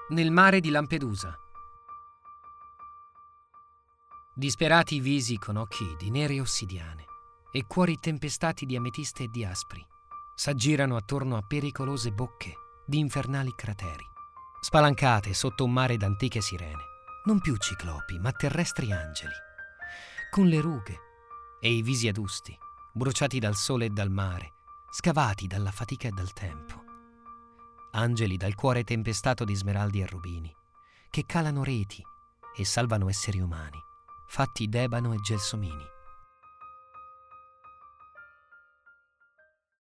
Nel mare di Lampedusa. Disperati visi con occhi di nere ossidiane e cuori tempestati di ametiste e di aspri s'aggirano attorno a pericolose bocche di infernali crateri, spalancate sotto un mare d'antiche sirene, non più ciclopi ma terrestri angeli, con le rughe e i visi adusti, bruciati dal sole e dal mare, scavati dalla fatica e dal tempo. Angeli dal cuore tempestato di smeraldi e rubini, che calano reti e salvano esseri umani, fatti d'ebano e gelsomini.